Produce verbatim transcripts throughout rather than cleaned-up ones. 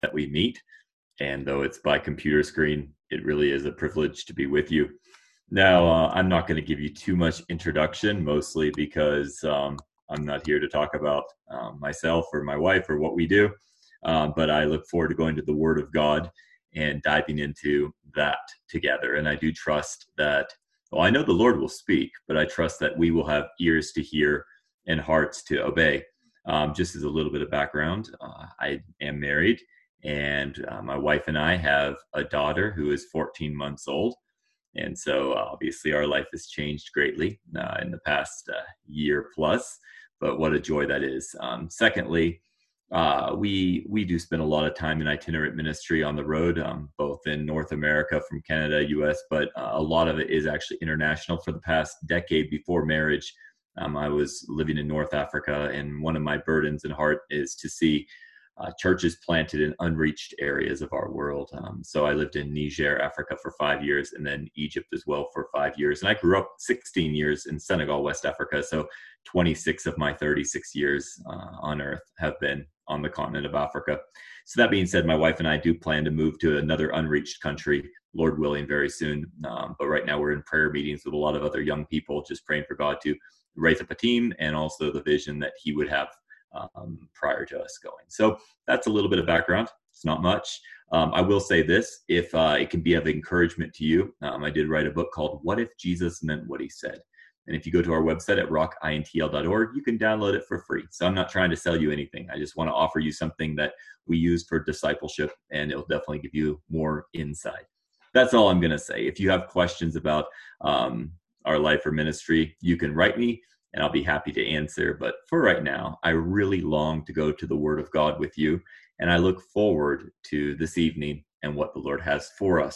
that we meet. And though it's by computer screen, it really is a privilege to be with you. Now, uh, I'm not going to give you too much introduction, mostly because um, I'm not here to talk about um, myself or my wife or what we do. Um, but I look forward to going to the Word of God and diving into that together. And I do trust that, well, I know the Lord will speak, but I trust that we will have ears to hear and hearts to obey. Um, just as a little bit of background, uh, I am married, and uh, my wife and I have a daughter who is fourteen months old. And so obviously our life has changed greatly uh, in the past uh, year plus, but what a joy that is. Um, secondly, uh, we we do spend a lot of time in itinerant ministry on the road, um, both in North America from Canada, U S, but uh, a lot of it is actually international. For the past decade before marriage, um, I was living in North Africa, and one of my burdens and heart is to see Uh, churches planted in unreached areas of our world. Um, so I lived in Niger, Africa for five years, and then Egypt as well for five years. And I grew up sixteen years in Senegal, West Africa. So twenty-six of my thirty-six years uh, on earth have been on the continent of Africa. So that being said, my wife and I do plan to move to another unreached country, Lord willing, very soon. Um, but right now we're in prayer meetings with a lot of other young people, just praying for God to raise up a team and also the vision that he would have Um, prior to us going. So that's a little bit of background. It's not much. Um, I will say this, if uh, it can be of encouragement to you, um, I did write a book called What If Jesus Meant What He Said? And if you go to our website at rock intl dot org, you can download it for free. So I'm not trying to sell you anything. I just want to offer you something that we use for discipleship, and it'll definitely give you more insight. That's all I'm going to say. If you have questions about um, our life or ministry, you can write me, and I'll be happy to answer. But for right now, I really long to go to the Word of God with you, and I look forward to this evening and what the Lord has for us.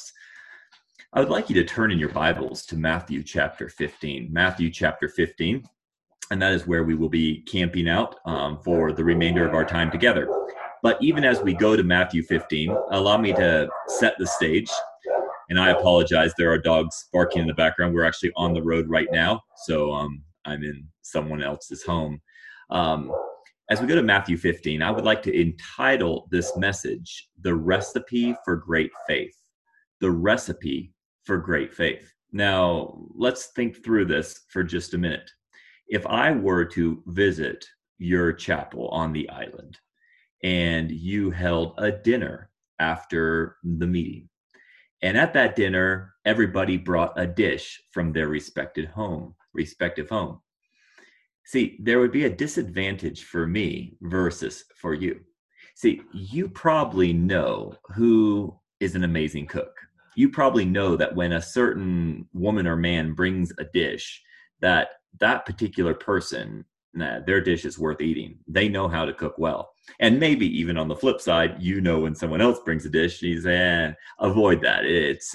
I would like you to turn in your Bibles to Matthew chapter fifteen. Matthew chapter fifteen, and that is where we will be camping out um, for the remainder of our time together. But even as we go to Matthew fifteen, allow me to set the stage. And I apologize, there are dogs barking in the background. We're actually on the road right now, so um, I'm in someone else's home. Um, as we go to Matthew fifteen, I would like to entitle this message, The Recipe for Great Faith. The Recipe for Great Faith. Now, let's think through this for just a minute. If I were to visit your chapel on the island, and you held a dinner after the meeting, and at that dinner, everybody brought a dish from their respected home, respective home. See, there would be a disadvantage for me versus for you. See, you probably know who is an amazing cook. You probably know that when a certain woman or man brings a dish, that that particular person, nah, their dish is worth eating. They know how to cook well. And maybe even on the flip side, you know, when someone else brings a dish, you say, eh, avoid that. It's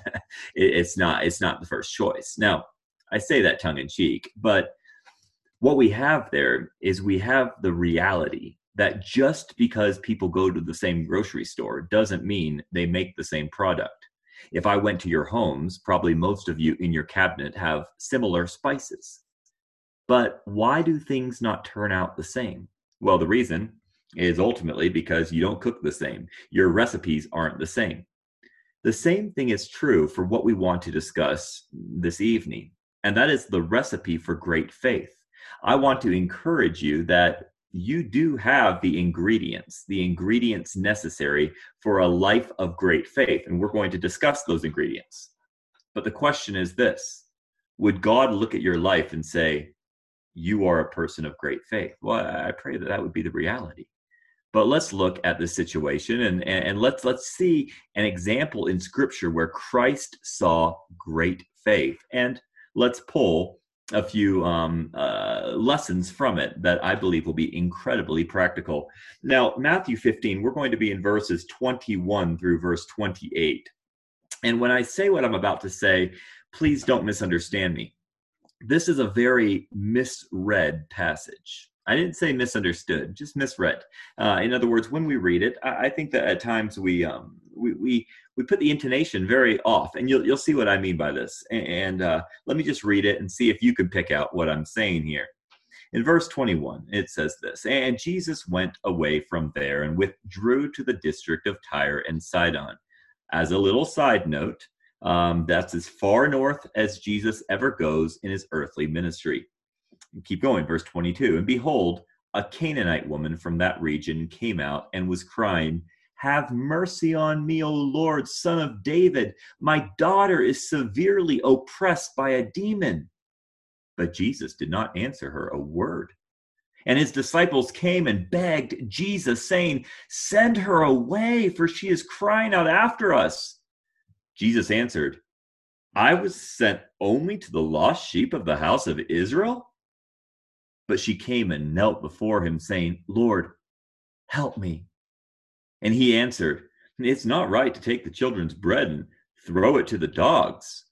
it's not it's not the first choice. Now, I say that tongue in cheek, but what we have there is we have the reality that just because people go to the same grocery store doesn't mean they make the same product. If I went to your homes, probably most of you in your cabinet have similar spices. But why do things not turn out the same? Well, the reason is ultimately because you don't cook the same. Your recipes aren't the same. The same thing is true for what we want to discuss this evening, and that is the recipe for great faith. I want to encourage you that you do have the ingredients, the ingredients necessary for a life of great faith, and we're going to discuss those ingredients. But the question is this: would God look at your life and say, you are a person of great faith? Well, I pray that that would be the reality. But let's look at the situation, and, and, and let's let's see an example in Scripture where Christ saw great faith. And let's pull a few um, uh, lessons from it that I believe will be incredibly practical. Now, Matthew fifteen, we're going to be in verses twenty-one through verse twenty-eight. And when I say what I'm about to say, please don't misunderstand me. This is a very misread passage. I didn't say misunderstood, just misread. Uh, in other words, when we read it, I, I think that at times we, um, we we we put the intonation very off, and you'll you'll see what I mean by this. And uh, let me just read it and see if you can pick out what I'm saying here. In verse twenty-one, it says this, "And Jesus went away from there and withdrew to the district of Tyre and Sidon." As a little side note, um, that's as far north as Jesus ever goes in his earthly ministry. Keep going, verse twenty-two. "And behold, a Canaanite woman from that region came out and was crying, 'Have mercy on me, O Lord, Son of David. My daughter is severely oppressed by a demon.' But Jesus did not answer her a word. And his disciples came and begged Jesus, saying, 'Send her away, for she is crying out after us.' Jesus answered, 'I was sent only to the lost sheep of the house of Israel.' But she came and knelt before him, saying, 'Lord, help me.' And he answered, 'It's not right to take the children's bread and throw it to the dogs.'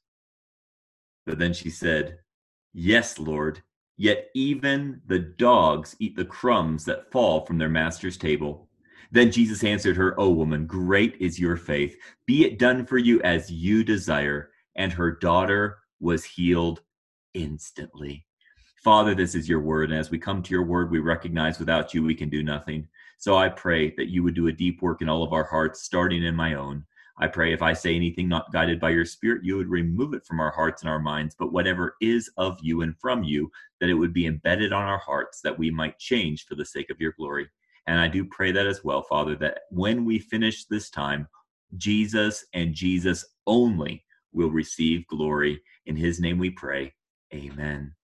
But then she said, 'Yes, Lord, yet even the dogs eat the crumbs that fall from their master's table.' Then Jesus answered her, 'O woman, great is your faith. Be it done for you as you desire.' And her daughter was healed instantly." Father, this is your word, and as we come to your word, we recognize without you we can do nothing. So I pray that you would do a deep work in all of our hearts, starting in my own. I pray if I say anything not guided by your Spirit, you would remove it from our hearts and our minds, but whatever is of you and from you, that it would be embedded on our hearts, that we might change for the sake of your glory. And I do pray that as well, Father, that when we finish this time, Jesus and Jesus only will receive glory. In his name we pray. Amen.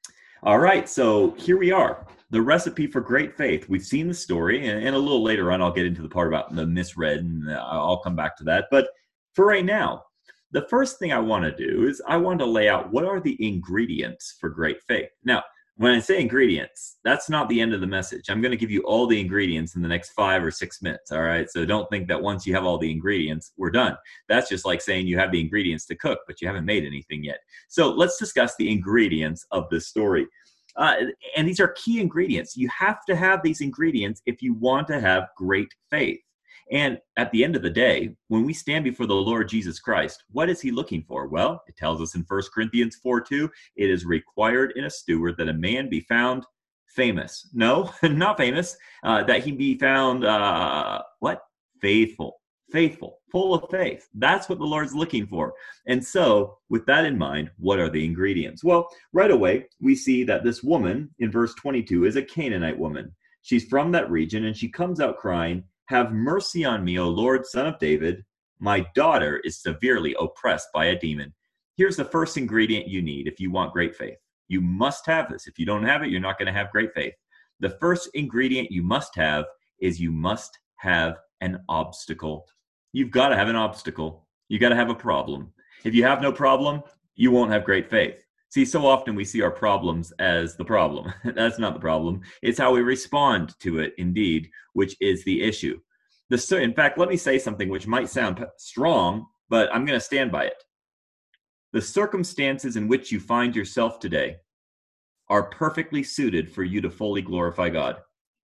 All right, so here we are, the recipe for great faith. We've seen the story, and, and a little later on, I'll get into the part about the misread, and I'll come back to that. But for right now, the first thing I want to do is I want to lay out what are the ingredients for great faith. Now, when I say ingredients, that's not the end of the message. I'm going to give you all the ingredients in the next five or six minutes, all right? So don't think that once you have all the ingredients, we're done. That's just like saying you have the ingredients to cook, but you haven't made anything yet. So let's discuss the ingredients of this story. Uh, and these are key ingredients. You have to have these ingredients if you want to have great faith. And at the end of the day, when we stand before the Lord Jesus Christ, what is he looking for? Well, it tells us in First Corinthians four two, it is required in a steward that a man be found famous. No, not famous. Uh, that he be found, uh, what? Faithful. Faithful. Full of faith. That's what the Lord's looking for. And so, with that in mind, what are the ingredients? Well, right away, we see that this woman in verse twenty-two is a Canaanite woman. She's from that region, and she comes out crying, "Have mercy on me, O Lord, Son of David. My daughter is severely oppressed by a demon." Here's the first ingredient you need if you want great faith. You must have this. If you don't have it, you're not going to have great faith. The first ingredient you must have is you must have an obstacle. You've got to have an obstacle. You got to have a problem. If you have no problem, you won't have great faith. See, so often we see our problems as the problem. That's not the problem. It's how we respond to it, indeed, which is the issue. The, in fact, let me say something which might sound strong, but I'm going to stand by it. The circumstances in which you find yourself today are perfectly suited for you to fully glorify God.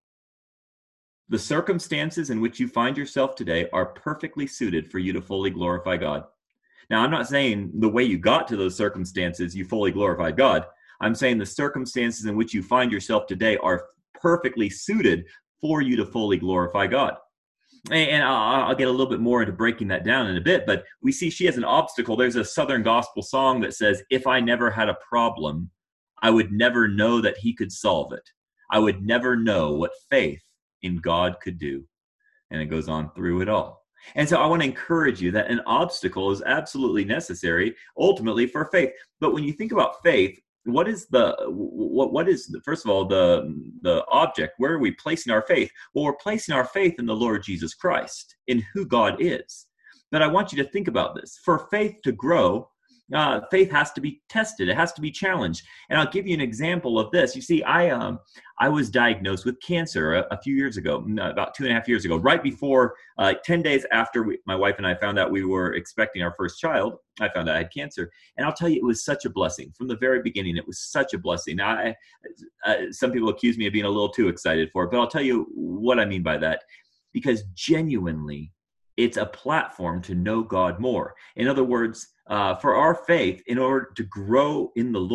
The circumstances in which you find yourself today are perfectly suited for you to fully glorify God. Now, I'm not saying the way you got to those circumstances, you fully glorified God. I'm saying the circumstances in which you find yourself today are perfectly suited for you to fully glorify God. And I'll, I'll get a little bit more into breaking that down in a bit, but we see she has an obstacle. There's a Southern gospel song that says, "If I never had a problem, I would never know that he could solve it. I would never know what faith in God could do." And it goes on through it all. And so I want to encourage you that an obstacle is absolutely necessary ultimately for faith. But when you think about faith, what is the what what is first of all the the object? Where are we placing our faith? Well, we're placing our faith in the Lord Jesus Christ, in who God is. But I want you to think about this. For faith to grow, Uh, faith has to be tested. It has to be challenged. And I'll give you an example of this. You see, I um, I was diagnosed with cancer a, a few years ago, about two and a half years ago, right before, uh, ten days after we, my wife and I found out we were expecting our first child. I found out I had cancer. And I'll tell you, it was such a blessing. From the very beginning, it was such a blessing. Now, I, uh, some people accuse me of being a little too excited for it, but I'll tell you what I mean by that. Because genuinely, it's a platform to know God more. In other words, uh, for our faith, in order to grow in the Lord,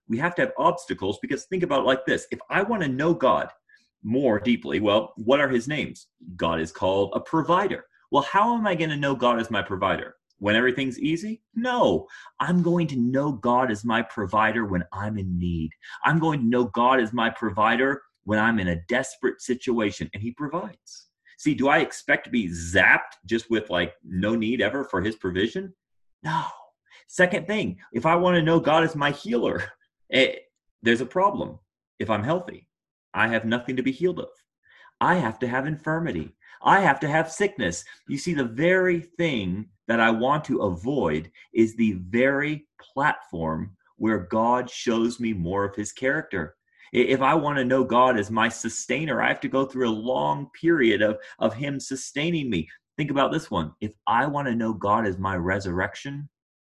We have to have obstacles, because think about it like this. If I want to know God more deeply, well, what are his names? God is called a provider. Well, how am I going to know God as my provider? When everything's easy? No, I'm going to know God as my provider when I'm in need. I'm going to know God as my provider when I'm in a desperate situation, and he provides. See, do I expect to be zapped just with like no need ever for his provision? No. Second thing, if I want to know God as my healer, it, there's a problem. If I'm healthy, I have nothing to be healed of. I have to have infirmity. I have to have sickness. You see, the very thing that I want to avoid is the very platform where God shows me more of his character. If I want to know God as my sustainer, I have to go through a long period of, of him sustaining me. Think about this one. If I want to know God as my resurrection,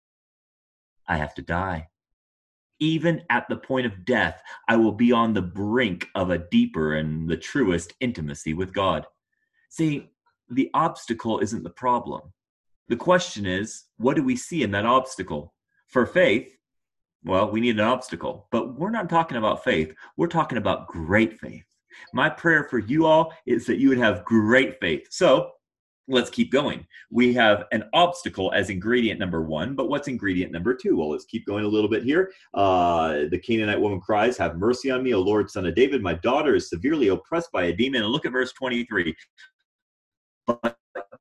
I have to die. Even at the point of death, I will be on the brink of a deeper and the truest intimacy with God. See, the obstacle isn't the problem. The question is, what do we see in that obstacle? For faith, well, we need an obstacle, but we're not talking about faith. We're talking about great faith. My prayer for you all is that you would have great faith. So let's keep going. We have an obstacle as ingredient number one, but what's ingredient number two? Well, let's keep going a little bit here. Uh, the Canaanite woman cries, "Have mercy on me, O Lord, Son of David. My daughter is severely oppressed by a demon." And look at verse twenty-three. But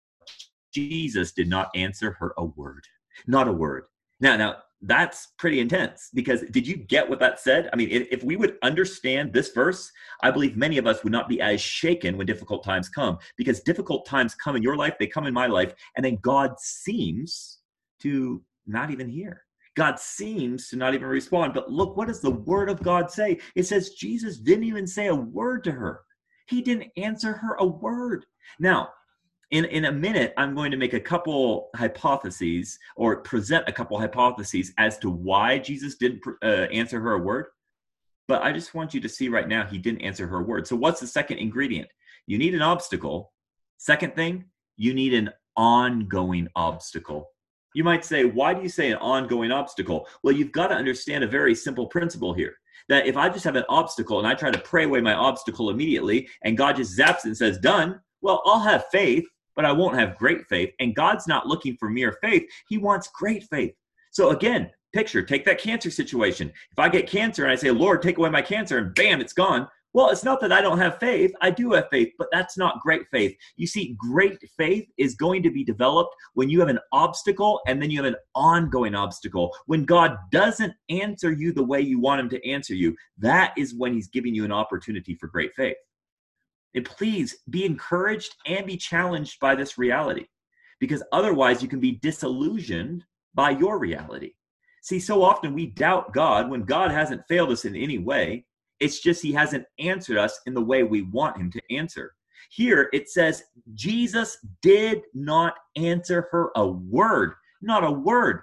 Jesus did not answer her a word. Not a word. Now, now that's pretty intense, because did you get what that said? I mean, if, if we would understand this verse, I believe many of us would not be as shaken when difficult times come, because difficult times come in your life, they come in my life, and then God seems to not even hear. God seems to not even respond. But look, what does the word of God say? It says Jesus didn't even say a word to her. He didn't answer her a word. Now, In, in a minute, I'm going to make a couple hypotheses, or present a couple hypotheses as to why Jesus didn't uh, answer her a word. But I just want you to see right now, he didn't answer her a word. So what's the second ingredient? You need an obstacle. Second thing, you need an ongoing obstacle. You might say, why do you say an ongoing obstacle? Well, you've got to understand a very simple principle here. That if I just have an obstacle and I try to pray away my obstacle immediately, and God just zaps it and says, done, well, I'll have faith, but I won't have great faith. And God's not looking for mere faith. He wants great faith. So again, picture, take that cancer situation. If I get cancer and I say, Lord, take away my cancer, and bam, it's gone. Well, it's not that I don't have faith. I do have faith, but that's not great faith. You see, great faith is going to be developed when you have an obstacle, and then you have an ongoing obstacle. When God doesn't answer you the way you want him to answer you, that is when he's giving you an opportunity for great faith. And please be encouraged and be challenged by this reality, because otherwise you can be disillusioned by your reality. See, so often we doubt God when God hasn't failed us in any way. It's just he hasn't answered us in the way we want him to answer. Here it says Jesus did not answer her a word, not a word.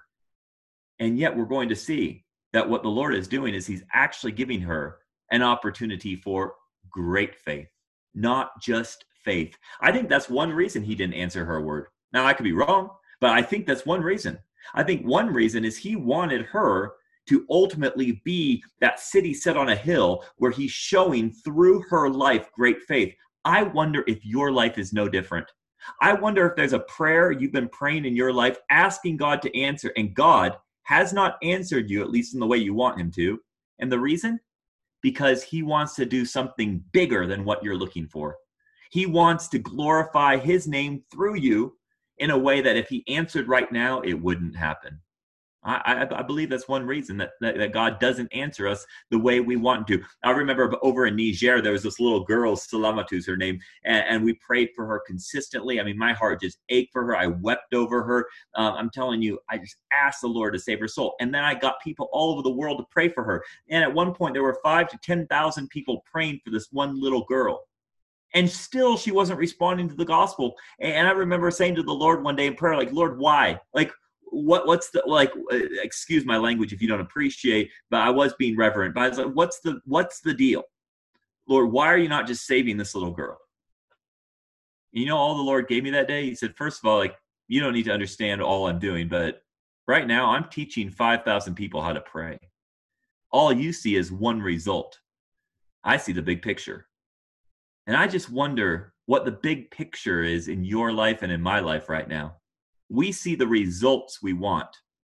And yet we're going to see that what the Lord is doing is he's actually giving her an opportunity for great faith. Not just faith. I think that's one reason he didn't answer her word. Now, I could be wrong, but I think that's one reason. I think one reason is he wanted her to ultimately be that city set on a hill where he's showing through her life great faith. I wonder if your life is no different. I wonder if there's a prayer you've been praying in your life, asking God to answer, and God has not answered you, at least in the way you want him to. And the reason? Because he wants to do something bigger than what you're looking for. He wants to glorify his name through you in a way that if he answered right now, it wouldn't happen. I, I, I believe that's one reason that, that, that God doesn't answer us the way we want to. I remember over in Niger, there was this little girl, Salamatu's her name, and, and we prayed for her consistently. I mean, my heart just ached for her. I wept over her. Um, I'm telling you, I just asked the Lord to save her soul. And then I got people all over the world to pray for her. And at one point, there were five to ten thousand people praying for this one little girl. And still, she wasn't responding to the gospel. And I remember saying to the Lord one day in prayer, like, Lord, why? Like, What what's the like? Uh, excuse my language if you don't appreciate, but I was being reverent. But I was like, what's the what's the deal, Lord? Why are you not just saving this little girl? You know, all the Lord gave me that day. He said, first of all, like, you don't need to understand all I'm doing, but right now I'm teaching five thousand people how to pray. all you see is one result. I see the big picture. And I just wonder what the big picture is in your life and in my life right now. We see the results we want.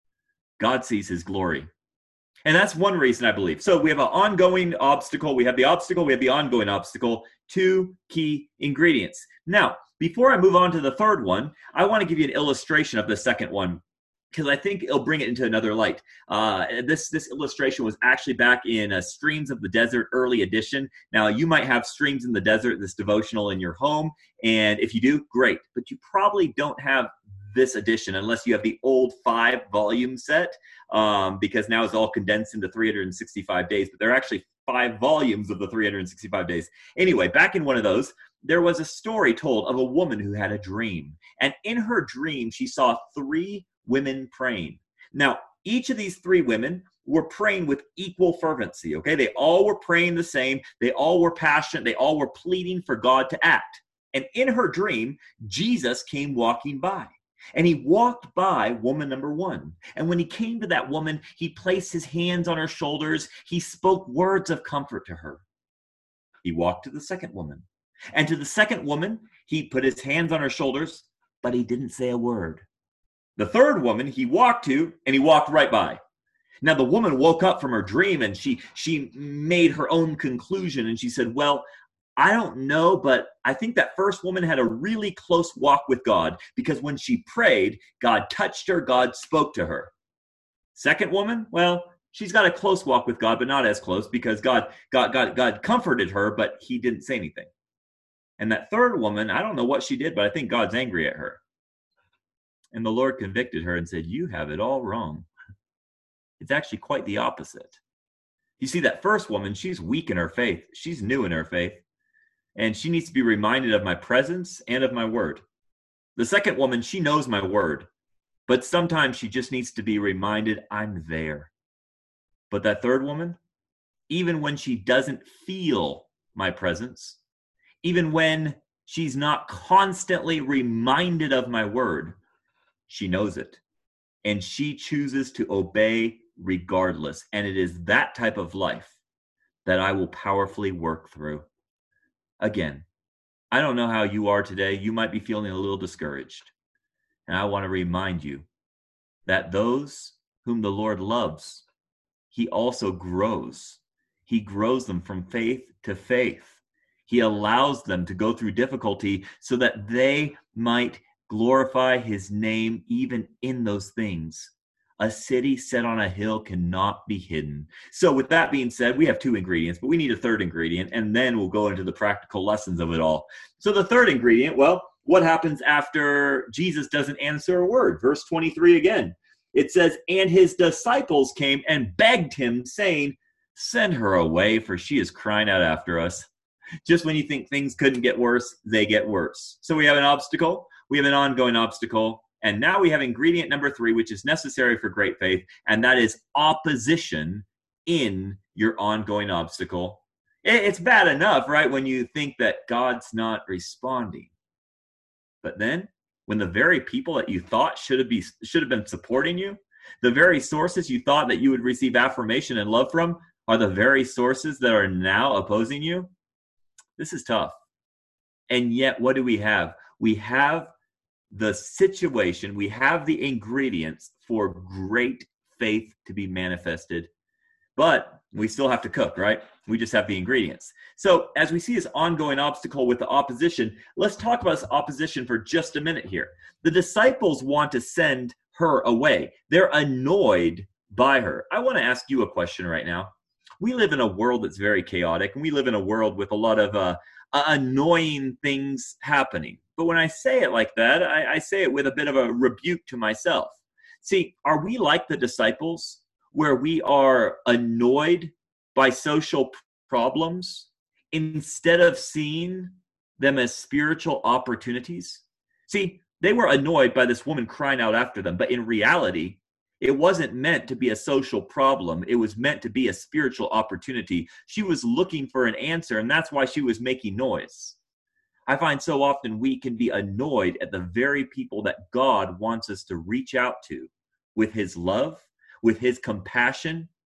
God sees his glory. And that's one reason I believe. So we have an ongoing obstacle. We have the obstacle. We have the ongoing obstacle. Two key ingredients. Now, before I move on to the third one, I want to give you an illustration of the second one, because I think it'll bring it into another light. Uh, this this illustration was actually back in uh, Streams of the Desert early edition. Now, you might have Streams in the Desert, this devotional, in your home. And if you do, great. But you probably don't have this edition unless you have the old five volume set, um, because now it's all condensed into three hundred sixty-five days. But there are actually five volumes of the three hundred sixty-five days. Anyway, back in one of those, there was a story told of a woman who had a dream. And in her dream, she saw three women praying. Now, each of these three women were praying with equal fervency, okay? They all were praying the same. They all were passionate. They all were pleading for God to act. And in her dream, Jesus came walking by. And he walked by woman number one. And when he came to that woman, he placed his hands on her shoulders. He spoke words of comfort to her. He walked to the second woman. And to the second woman, he put his hands on her shoulders, but he didn't say a word. The third woman he walked to, and he walked right by. Now, the woman woke up from her dream, and she she made her own conclusion, and she said, well, I don't know, but I think that first woman had a really close walk with God, because when she prayed, God touched her, God spoke to her. Second woman, well, she's got a close walk with God, but not as close, because God, God, God, God comforted her, but he didn't say anything. And that third woman, I don't know what she did, but I think God's angry at her. And the Lord convicted her and said, you have it all wrong. It's actually quite the opposite. You see, that first woman, she's weak in her faith. She's new in her faith. And she needs to be reminded of my presence and of my word. The second woman, she knows my word. But sometimes she just needs to be reminded I'm there. But that third woman, even when she doesn't feel my presence, even when she's not constantly reminded of my word, she knows it, and she chooses to obey regardless. And it is that type of life that I will powerfully work through. Again, I don't know how you are today. You might be feeling a little discouraged. And I want to remind you that those whom the Lord loves, he also grows. He grows them from faith to faith. He allows them to go through difficulty so that they might glorify his name even in those things. A city set on a hill cannot be hidden. So with that being said, we have two ingredients, but we need a third ingredient, and then we'll go into the practical lessons of it all. So the third ingredient, well, what happens after Jesus doesn't answer a word? Verse twenty-three again. It says, and his disciples came and begged him, saying, send her away, for she is crying out after us. Just when you think things couldn't get worse, they get worse. So we have an obstacle. We have an ongoing obstacle. And now we have ingredient number three, which is necessary for great faith, and that is opposition in your ongoing obstacle. It's bad enough, right, when you think that God's not responding. But then, when the very people that you thought should have, be, should have been supporting you, the very sources you thought that you would receive affirmation and love from, are the very sources that are now opposing you, this is tough. And yet, what do we have? We have the situation, we have the ingredients for great faith to be manifested, but we still have to cook, right? We just have the ingredients. So as we see this ongoing obstacle with the opposition, let's talk about this opposition for just a minute here. The disciples want to send her away. They're annoyed by her. I want to ask you a question right now. We live in a world that's very chaotic, and we live in a world with a lot of uh, annoying things happening. But when I say it like that, I, I say it with a bit of a rebuke to myself. See, are we like the disciples where we are annoyed by social problems instead of seeing them as spiritual opportunities? See, they were annoyed by this woman crying out after them, but in reality, it wasn't meant to be a social problem. It was meant to be a spiritual opportunity. She was looking for an answer, and that's why she was making noise. I find so often we can be annoyed at the very people that God wants us to reach out to with his love, with his compassion,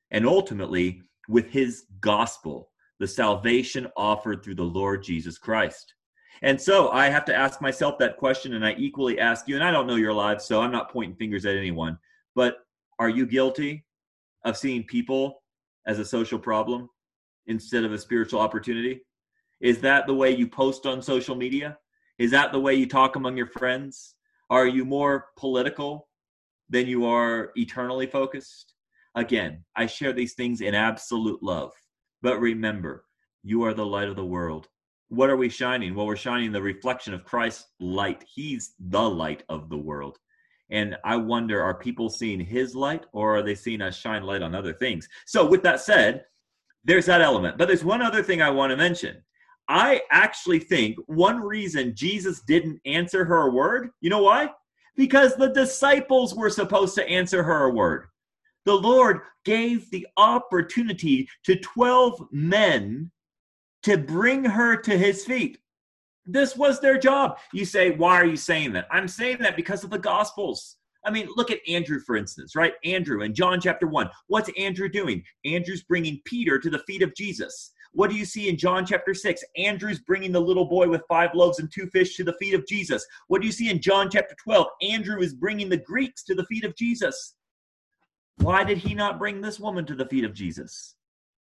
and ultimately with his gospel, the salvation offered through the Lord Jesus Christ. And so I have to ask myself that question, and I equally ask you, and I don't know your lives, so I'm not pointing fingers at anyone, but are you guilty of seeing people as a social problem instead of a spiritual opportunity? Is that the way you post on social media? Is that the way you talk among your friends? Are you more political than you are eternally focused? Again, I share these things in absolute love. But remember, you are the light of the world. What are we shining? Well, we're shining the reflection of Christ's light. He's the light of the world. And I wonder, are people seeing his light, or are they seeing us shine light on other things? So with that said, there's that element. But there's one other thing I want to mention. I actually think one reason Jesus didn't answer her a word, you know why? Because the disciples were supposed to answer her a word. The Lord gave the opportunity to twelve men to bring her to his feet. This was their job. You say, why are you saying that? I'm saying that because of the Gospels. I mean, look at Andrew, for instance, right? Andrew in John chapter one. What's Andrew doing? Andrew's bringing Peter to the feet of Jesus. What do you see in John chapter six? Andrew's bringing the little boy with five loaves and two fish to the feet of Jesus. What do you see in John chapter twelve? Andrew is bringing the Greeks to the feet of Jesus. Why did he not bring this woman to the feet of Jesus?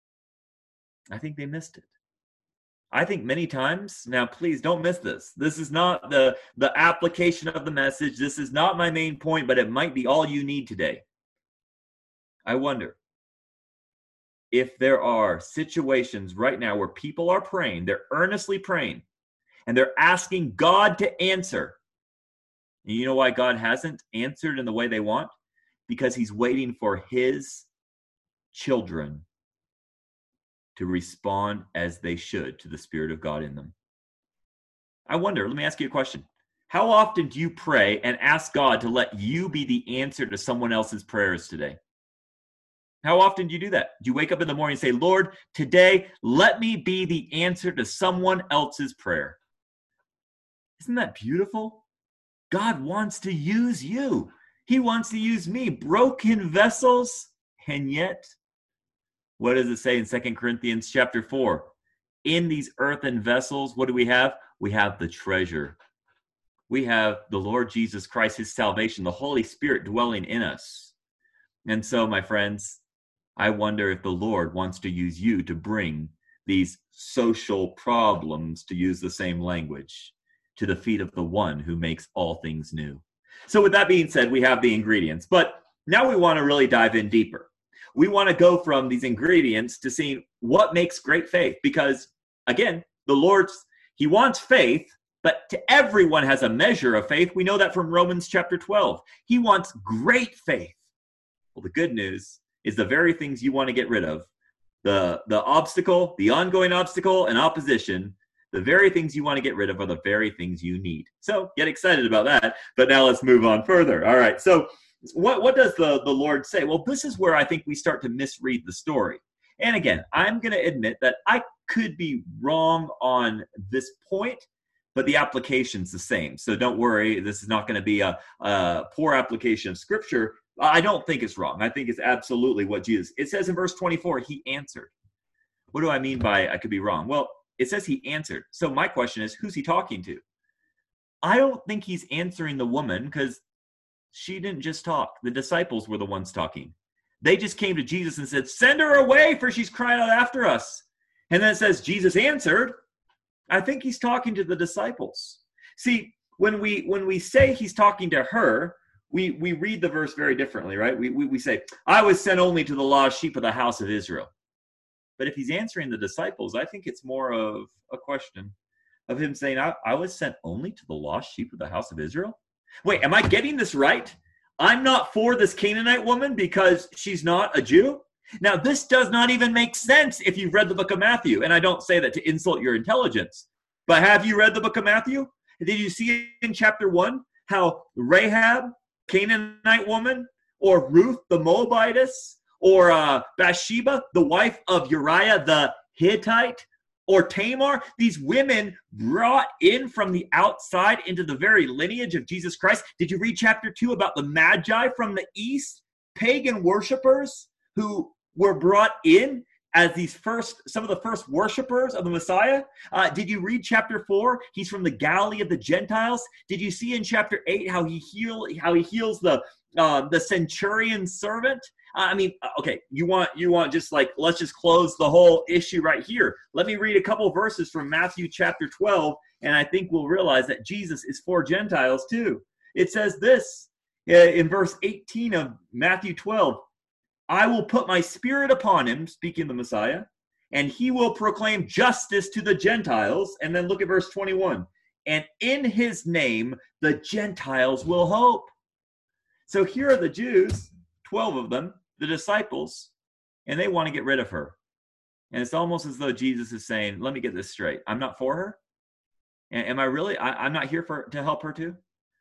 I think they missed it. I think many times, now please don't miss this. This is not the, the application of the message. This is not my main point, but it might be all you need today. I wonder if there are situations right now where people are praying, they're earnestly praying, and they're asking God to answer. And you know why God hasn't answered in the way they want? Because he's waiting for his children to respond as they should to the Spirit of God in them. I wonder, let me ask you a question. How often do you pray and ask God to let you be the answer to someone else's prayers today? How often do you do that? Do you wake up in the morning and say, Lord, today, let me be the answer to someone else's prayer? Isn't that beautiful? God wants to use you. He wants to use me, broken vessels, and yet, what does it say in Second Corinthians chapter four? In these earthen vessels, what do we have? We have the treasure. We have the Lord Jesus Christ, his salvation, the Holy Spirit dwelling in us. And so, my friends, I wonder if the Lord wants to use you to bring these social problems, to use the same language, to the feet of the one who makes all things new. So with that being said, we have the ingredients, but now we want to really dive in deeper. We want to go from these ingredients to seeing what makes great faith, because again, the Lord's, he wants faith, but to everyone has a measure of faith. We know that from Romans chapter twelve. He wants great faith. Well, the good news is the very things you want to get rid of, the, the obstacle, the ongoing obstacle and opposition, the very things you want to get rid of are the very things you need. So get excited about that. But now let's move on further. All right. So what, what does the, the Lord say? Well, this is where I think we start to misread the story. And again, I'm going to admit that I could be wrong on this point, but the application's the same. So don't worry. This is not going to be a, a poor application of Scripture. I don't think it's wrong. I think it's absolutely what Jesus, it says in verse twenty-four, he answered. What do I mean by I could be wrong? Well, it says he answered. So my question is, who's he talking to? I don't think he's answering the woman, because she didn't just talk. The disciples were the ones talking. They just came to Jesus and said, send her away, for she's crying out after us. And then it says Jesus answered. I think he's talking to the disciples. See, when we when we say he's talking to her, we we read the verse very differently, right? We, we we say, I was sent only to the lost sheep of the house of Israel. But if he's answering the disciples, I think it's more of a question of him saying, I, I was sent only to the lost sheep of the house of Israel? Wait, am I getting this right? I'm not for this Canaanite woman because she's not a Jew? Now, this does not even make sense if you've read the book of Matthew. And I don't say that to insult your intelligence. But have you read the book of Matthew? Did you see in chapter one how Rahab, Canaanite woman, or Ruth the Moabitess, or uh, Bathsheba, the wife of Uriah the Hittite, or Tamar, these women brought in from the outside into the very lineage of Jesus Christ? Did you read chapter two about the Magi from the east, pagan worshipers who were brought in as these first, some of the first worshipers of the Messiah. Uh, did you read chapter four? He's from the Galilee of the Gentiles. Did you see in chapter eight how he heal, how he heals the uh, the centurion servant? I mean, okay, you want you want just like, let's just close the whole issue right here. Let me read a couple verses from Matthew chapter twelve, and I think we'll realize that Jesus is for Gentiles too. It says this in verse eighteen of Matthew twelve, I will put my spirit upon him, speaking the Messiah, and he will proclaim justice to the Gentiles. And then look at verse twenty-one. And in his name, the Gentiles will hope. So here are the Jews, twelve of them, the disciples, and they want to get rid of her. And it's almost as though Jesus is saying, let me get this straight. I'm not for her. And am I really? I, I'm not here for to help her too.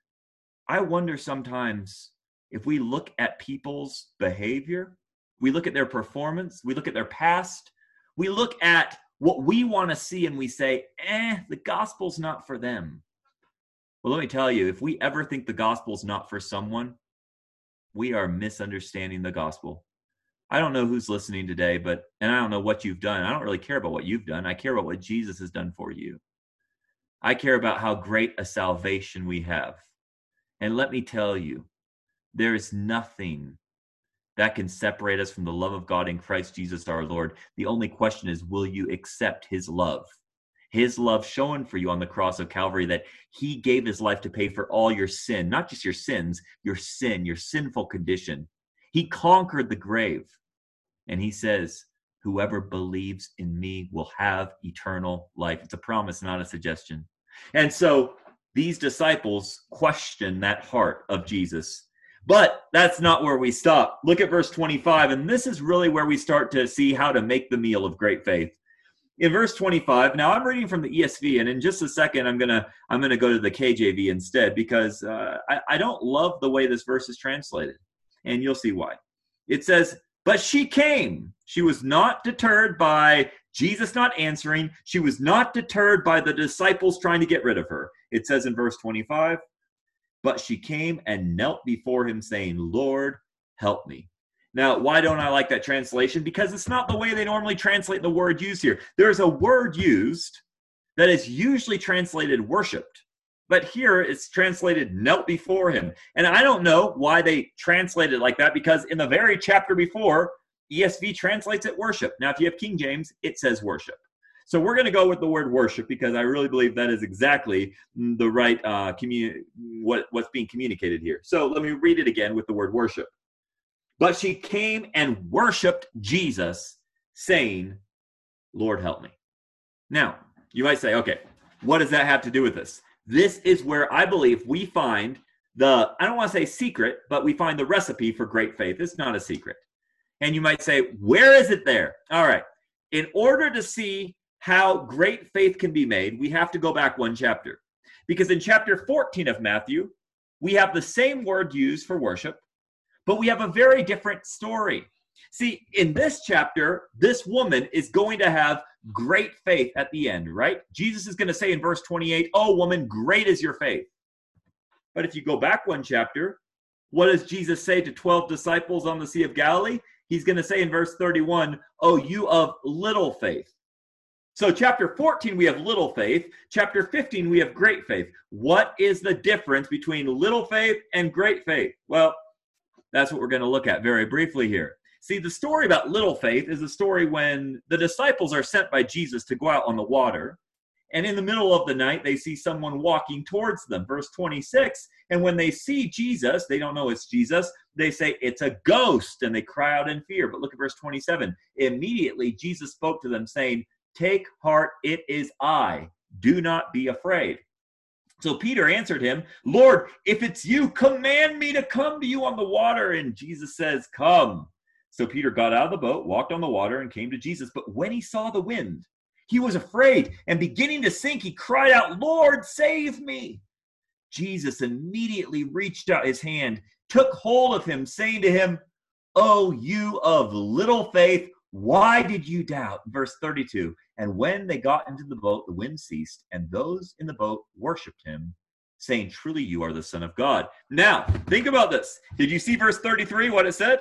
I wonder sometimes, if we look at people's behavior, we look at their performance, we look at their past, we look at what we want to see and we say, eh, the gospel's not for them. Well, let me tell you, if we ever think the gospel's not for someone, we are misunderstanding the gospel. I don't know who's listening today, but, and I don't know what you've done. I don't really care about what you've done. I care about what Jesus has done for you. I care about how great a salvation we have. And let me tell you, there is nothing that can separate us from the love of God in Christ Jesus our Lord. The only question is, will you accept his love? His love shown for you on the cross of Calvary, that he gave his life to pay for all your sin, not just your sins, your sin, your sinful condition. He conquered the grave. And he says, whoever believes in me will have eternal life. It's a promise, not a suggestion. And so these disciples question that heart of Jesus. But that's not where we stop. Look at verse twenty-five, and this is really where we start to see how to make the meal of great faith. In verse twenty-five, now I'm reading from the E S V, and in just a second, I'm gonna I'm gonna go to the K J V instead, because uh, I, I don't love the way this verse is translated, and you'll see why. It says, but she came. She was not deterred by Jesus not answering. She was not deterred by the disciples trying to get rid of her. It says in verse twenty-five, but she came and knelt before him, saying, Lord, help me. Now, why don't I like that translation? Because it's not the way they normally translate the word used here. There's a word used that is usually translated worshipped, but here it's translated knelt before him. And I don't know why they translate it like that, because in the very chapter before, E S V translates it worship. Now, if you have King James, it says worship. So we're going to go with the word worship, because I really believe that is exactly the right uh, commu- what, what's being communicated here. So let me read it again with the word worship. But she came and worshiped Jesus, saying, Lord, help me. Now, you might say, okay, what does that have to do with this? This is where I believe we find the, I don't want to say secret, but we find the recipe for great faith. It's not a secret. And you might say, where is it there? All right. In order to see how great faith can be made, we have to go back one chapter. Because in chapter fourteen of Matthew, we have the same word used for worship, but we have a very different story. See, in this chapter, this woman is going to have great faith at the end, right? Jesus is going to say in verse twenty-eight, oh, woman, great is your faith. But if you go back one chapter, what does Jesus say to twelve disciples on the Sea of Galilee? He's going to say in verse thirty-one, oh, you of little faith. So chapter fourteen, we have little faith. Chapter fifteen, we have great faith. What is the difference between little faith and great faith? Well, that's what we're going to look at very briefly here. See, the story about little faith is a story when the disciples are sent by Jesus to go out on the water. And in the middle of the night, they see someone walking towards them. Verse twenty-six, and when they see Jesus, they don't know it's Jesus. They say, it's a ghost, and they cry out in fear. But look at verse twenty-seven. Immediately, Jesus spoke to them, saying, take heart, it is I. Do not be afraid. So Peter answered him, Lord, if it's you, command me to come to you on the water. And Jesus says, come. So Peter got out of the boat, walked on the water, and came to Jesus. But when he saw the wind, he was afraid, and beginning to sink, he cried out, Lord, save me. Jesus immediately reached out his hand, took hold of him, saying to him, oh, you of little faith, why did you doubt? Verse thirty-two, and when they got into the boat, the wind ceased, and those in the boat worshiped him, saying, truly you are the Son of God. Now, think about this. Did you see verse thirty-three, what it said?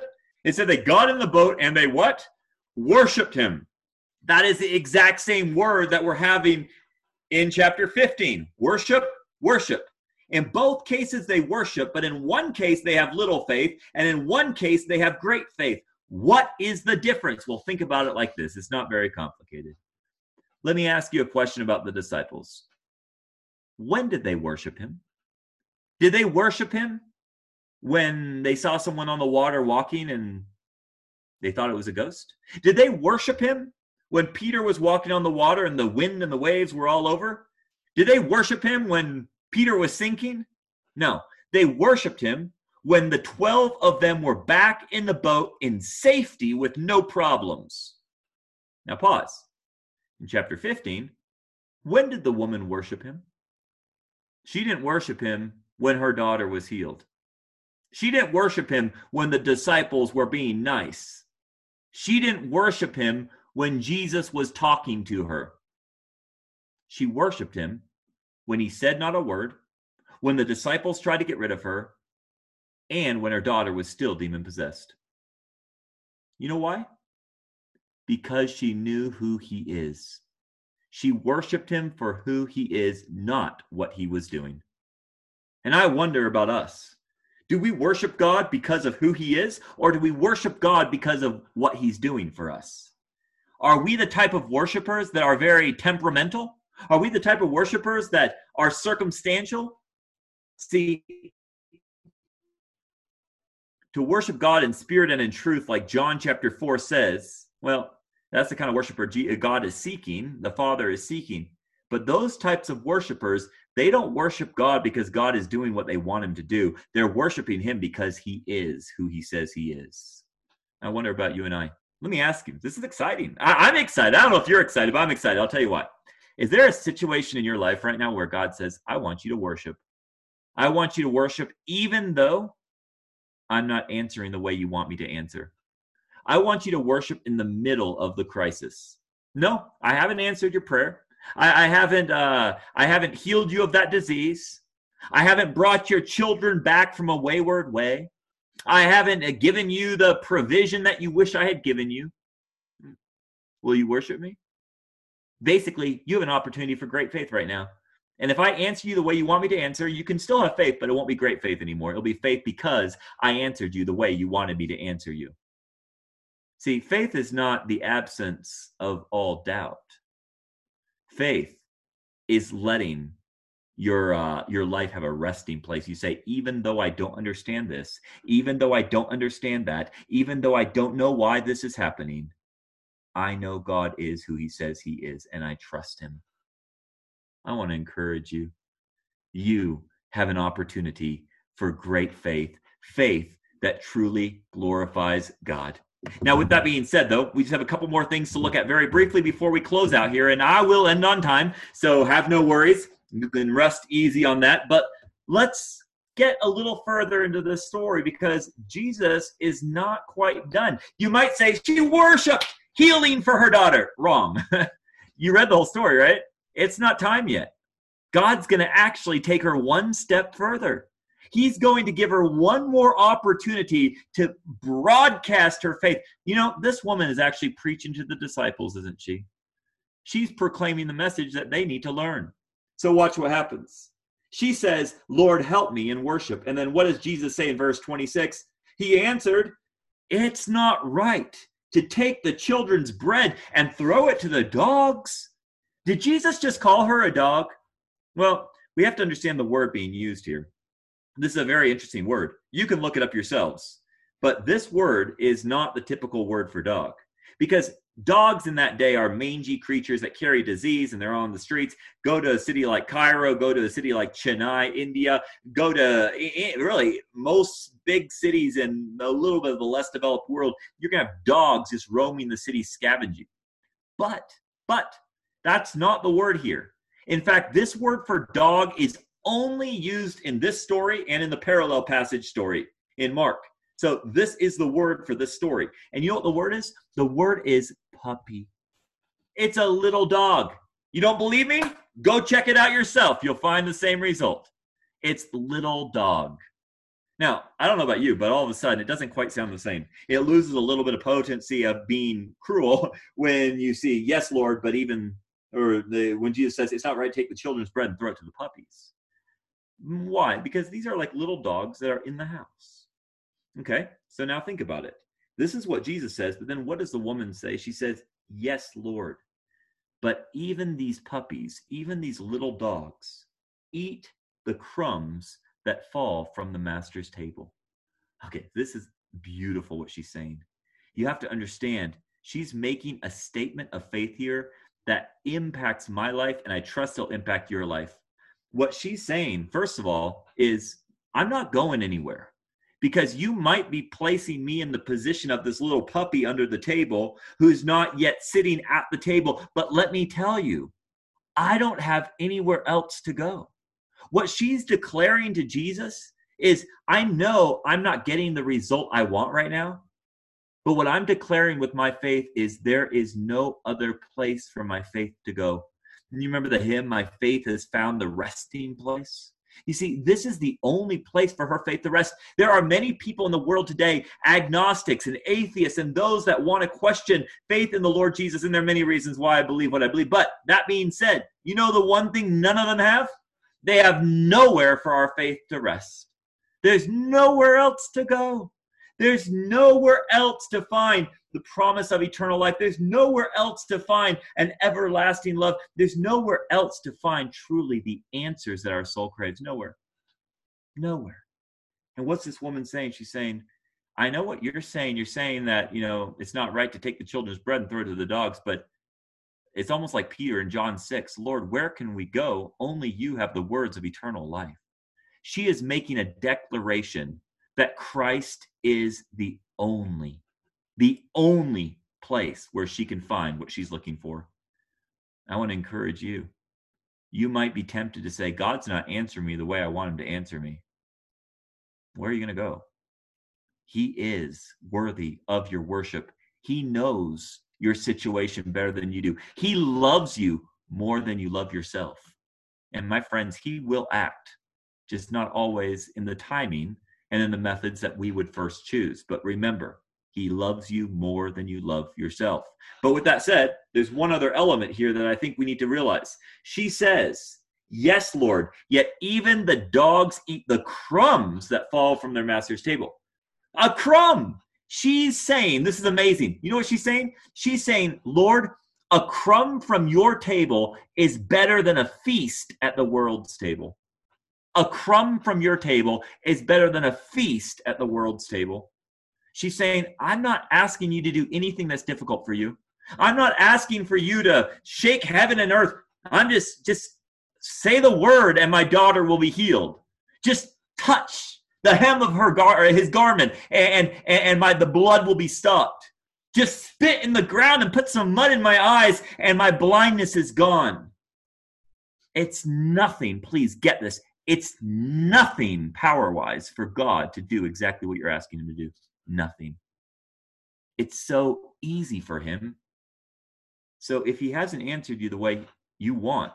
It said they got in the boat and they what? Worshipped him. That is the exact same word that we're having in chapter fifteen. Worship, worship. In both cases, they worship, but in one case, they have little faith, and in one case, they have great faith. What is the difference? Well, think about it like this. It's not very complicated. Let me ask you a question about the disciples. When did they worship him? Did they worship him when they saw someone on the water walking and they thought it was a ghost? Did they worship him when Peter was walking on the water and the wind and the waves were all over? Did they worship him when Peter was sinking? No, they worshiped him when the twelve of them were back in the boat in safety with no problems. Now pause. In chapter fifteen, when did the woman worship him? She didn't worship him when her daughter was healed. She didn't worship him when the disciples were being nice. She didn't worship him when Jesus was talking to her. She worshiped him when he said not a word, when the disciples tried to get rid of her, and when her daughter was still demon-possessed. You know why? Because she knew who he is. She worshiped him for who he is, not what he was doing. And I wonder about us. Do we worship God because of who he is, or do we worship God because of what he's doing for us? Are we the type of worshipers that are very temperamental? Are we the type of worshipers that are circumstantial? See, to worship God in spirit and in truth, like John chapter four says, well, that's the kind of worshiper God is seeking, the Father is seeking. But those types of worshipers, they don't worship God because God is doing what they want him to do. They're worshiping him because he is who he says he is. I wonder about you and I. Let me ask you, this is exciting. I, I'm excited. I don't know if you're excited, but I'm excited. I'll tell you what. Is there a situation in your life right now where God says, I want you to worship? I want you to worship even though I'm not answering the way you want me to answer. I want you to worship in the middle of the crisis. No, I haven't answered your prayer. I, I haven't uh, I haven't healed you of that disease. I haven't brought your children back from a wayward way. I haven't given you the provision that you wish I had given you. Will you worship me? Basically, you have an opportunity for great faith right now. And if I answer you the way you want me to answer, you can still have faith, but it won't be great faith anymore. It'll be faith because I answered you the way you wanted me to answer you. See, faith is not the absence of all doubt. Faith is letting your uh, your life have a resting place. You say, even though I don't understand this, even though I don't understand that, even though I don't know why this is happening, I know God is who he says he is, and I trust him. I want to encourage you. You have an opportunity for great faith, faith that truly glorifies God. Now, with that being said, though, we just have a couple more things to look at very briefly before we close out here, and I will end on time, so have no worries. You can rest easy on that, but let's get a little further into this story because Jesus is not quite done. You might say, she worshiped healing for her daughter. Wrong. You read the whole story, right? It's not time yet. God's going to actually take her one step further. He's going to give her one more opportunity to broadcast her faith. You know, this woman is actually preaching to the disciples, isn't she? She's proclaiming the message that they need to learn. So watch what happens. She says, Lord, help me in worship. And then what does Jesus say in verse twenty-six? He answered, it's not right to take the children's bread and throw it to the dogs. Did Jesus just call her a dog? Well, we have to understand the word being used here. This is a very interesting word. You can look it up yourselves. But this word is not the typical word for dog. Because dogs in that day are mangy creatures that carry disease and they're on the streets. Go to a city like Cairo, go to a city like Chennai, India, go to really most big cities in a little bit of the less developed world. You're going to have dogs just roaming the city scavenging. But, but that's not the word here. In fact, this word for dog is only used in this story and in the parallel passage story in Mark. So this is the word for this story. And you know what the word is? The word is puppy. It's a little dog. You don't believe me? Go check it out yourself. You'll find the same result. It's little dog. Now, I don't know about you, but all of a sudden it doesn't quite sound the same. It loses a little bit of potency of being cruel when you see, yes, Lord, but even, or the when Jesus says, it's not right to take the children's bread and throw it to the puppies. Why? Because these are like little dogs that are in the house. Okay, so now think about it. This is what Jesus says, but then what does the woman say? She says, yes, Lord, but even these puppies, even these little dogs, eat the crumbs that fall from the master's table. Okay, this is beautiful what she's saying. You have to understand, she's making a statement of faith here that impacts my life, and I trust it'll impact your life. What she's saying, first of all, is I'm not going anywhere, because you might be placing me in the position of this little puppy under the table who's not yet sitting at the table. But let me tell you, I don't have anywhere else to go. What she's declaring to Jesus is, I know I'm not getting the result I want right now, but what I'm declaring with my faith is there is no other place for my faith to go. And you remember the hymn, my faith has found the resting place? You see, this is the only place for her faith to rest. There are many people in the world today, agnostics and atheists, and those that want to question faith in the Lord Jesus. And there are many reasons why I believe what I believe. But that being said, you know the one thing none of them have? They have nowhere for our faith to rest. There's nowhere else to go. There's nowhere else to find the promise of eternal life. There's nowhere else to find an everlasting love. There's nowhere else to find truly the answers that our soul craves. Nowhere. Nowhere. And what's this woman saying? She's saying, I know what you're saying. You're saying that, you know, it's not right to take the children's bread and throw it to the dogs, but it's almost like Peter in John six. Lord, where can we go? Only you have the words of eternal life. She is making a declaration that Christ is the only, the only place where she can find what she's looking for. I want to encourage you. You might be tempted to say, God's not answering me the way I want him to answer me. Where are you going to go? He is worthy of your worship. He knows your situation better than you do. He loves you more than you love yourself. And my friends, he will act, just not always in the timing and in the methods that we would first choose. But remember, he loves you more than you love yourself. But with that said, there's one other element here that I think we need to realize. She says, yes, Lord, yet even the dogs eat the crumbs that fall from their master's table. A crumb. She's saying, this is amazing. You know what she's saying? She's saying, Lord, a crumb from your table is better than a feast at the world's table. A crumb from your table is better than a feast at the world's table. She's saying, I'm not asking you to do anything that's difficult for you. I'm not asking for you to shake heaven and earth. I'm just, just say the word and my daughter will be healed. Just touch the hem of her gar- his garment and, and, and my, the blood will be stopped. Just spit in the ground and put some mud in my eyes and my blindness is gone. It's nothing. Please get this. It's nothing power-wise for God to do exactly what you're asking him to do. Nothing. It's so easy for him. So if he hasn't answered you the way you want,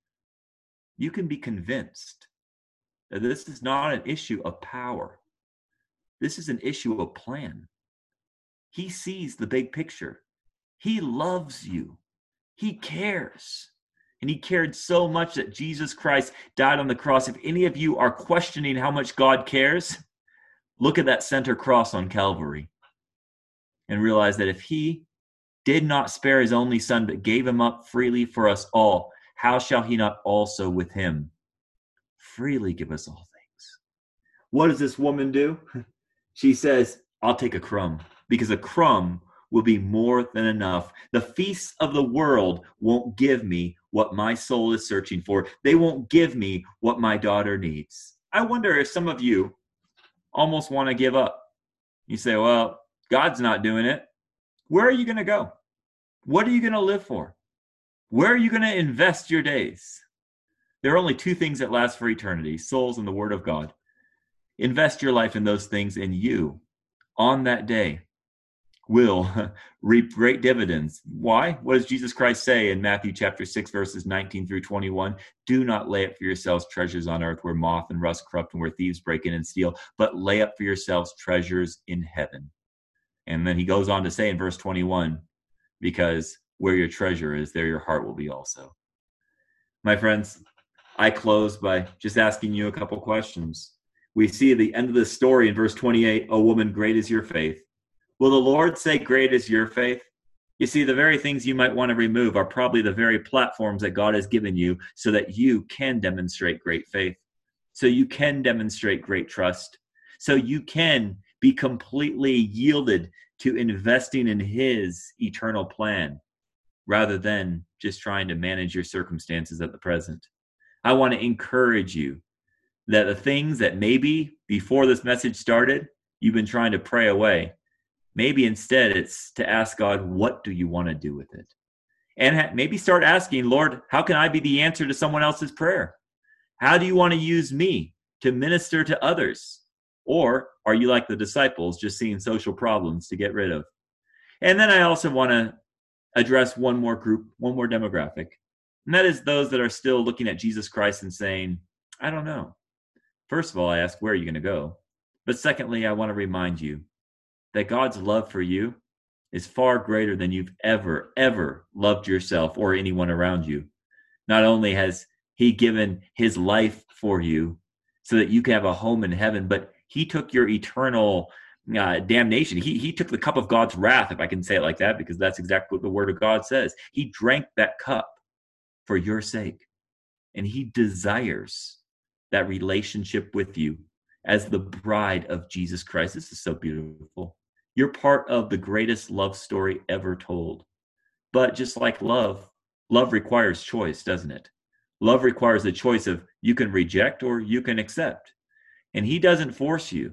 you can be convinced that this is not an issue of power. This is an issue of plan. He sees the big picture. He loves you. He cares. And he cared so much that Jesus Christ died on the cross. If any of you are questioning how much God cares, look at that center cross on Calvary and realize that if he did not spare his only son, but gave him up freely for us all, how shall he not also with him freely give us all things? What does this woman do? She says, I'll take a crumb, because a crumb will be more than enough. The feasts of the world won't give me what my soul is searching for. They won't give me what my daughter needs. I wonder if some of you almost want to give up. You say, well, God's not doing it. Where are you going to go? What are you going to live for? Where are you going to invest your days? There are only two things that last for eternity, souls and the word of God. Invest your life in those things, and you, on that day, will reap great dividends. Why? What does Jesus Christ say in Matthew chapter six, verses nineteen through twenty-one? Do not lay up for yourselves treasures on earth where moth and rust corrupt and where thieves break in and steal, but lay up for yourselves treasures in heaven. And then he goes on to say in verse twenty-one, because where your treasure is, there your heart will be also. My friends, I close by just asking you a couple questions. We see at the end of this story in verse twenty-eight, "O woman, great is your faith." Will the Lord say, great is your faith? You see, the very things you might want to remove are probably the very platforms that God has given you so that you can demonstrate great faith, so you can demonstrate great trust, so you can be completely yielded to investing in his eternal plan rather than just trying to manage your circumstances at the present. I want to encourage you that the things that maybe before this message started, you've been trying to pray away, maybe instead it's to ask God, what do you want to do with it? And maybe start asking, Lord, how can I be the answer to someone else's prayer? How do you want to use me to minister to others? Or are you like the disciples, just seeing social problems to get rid of? And then I also want to address one more group, one more demographic. And that is those that are still looking at Jesus Christ and saying, I don't know. First of all, I ask, where are you going to go? But secondly, I want to remind you that God's love for you is far greater than you've ever, ever loved yourself or anyone around you. Not only has he given his life for you so that you can have a home in heaven, but he took your eternal uh, damnation. He, he took the cup of God's wrath, if I can say it like that, because that's exactly what the word of God says. He drank that cup for your sake, and he desires that relationship with you as the bride of Jesus Christ. This is so beautiful. You're part of the greatest love story ever told. But just like love, love requires choice, doesn't it? Love requires a choice of you can reject or you can accept. And he doesn't force you,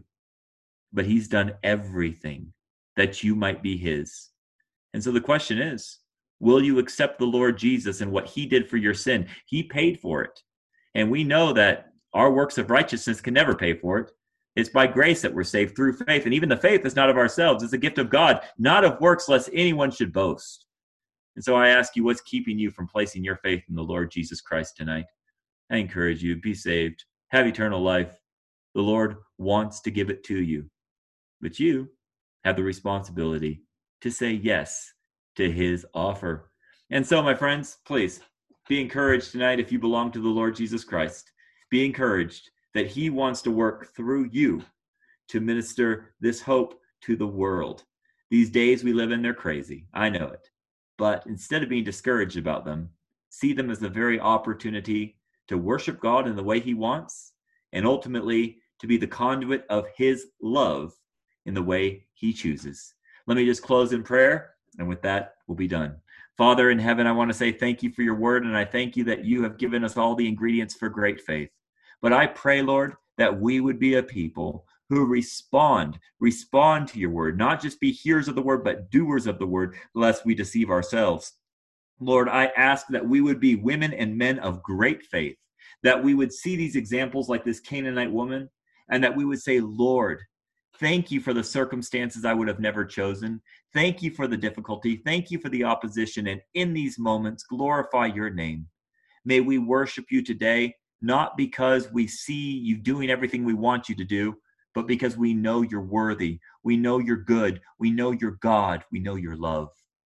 but he's done everything that you might be his. And so the question is, will you accept the Lord Jesus and what he did for your sin? He paid for it. And we know that our works of righteousness can never pay for it. It's by grace that we're saved through faith. And even the faith is not of ourselves. It's a gift of God, not of works, lest anyone should boast. And so I ask you, what's keeping you from placing your faith in the Lord Jesus Christ tonight? I encourage you, be saved, have eternal life. The Lord wants to give it to you, but you have the responsibility to say yes to his offer. And so, my friends, please be encouraged tonight if you belong to the Lord Jesus Christ. Be encouraged that he wants to work through you to minister this hope to the world. These days we live in, they're crazy. I know it. But instead of being discouraged about them, see them as the very opportunity to worship God in the way he wants, and ultimately to be the conduit of his love in the way he chooses. Let me just close in prayer, and with that, we'll be done. Father in heaven, I want to say thank you for your word, and I thank you that you have given us all the ingredients for great faith. But I pray, Lord, that we would be a people who respond, respond to your word, not just be hearers of the word, but doers of the word, lest we deceive ourselves. Lord, I ask that we would be women and men of great faith, that we would see these examples like this Canaanite woman, and that we would say, Lord, thank you for the circumstances I would have never chosen. Thank you for the difficulty. Thank you for the opposition. And in these moments, glorify your name. May we worship you today, not because we see you doing everything we want you to do, but because we know you're worthy. We know you're good. We know you're God. We know your love.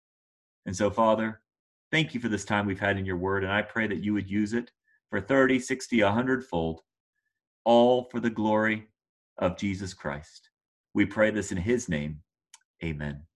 And so, Father, thank you for this time we've had in your word, and I pray that you would use it for thirty, sixty, a hundred fold, all for the glory of Jesus Christ. We pray this in his name. Amen.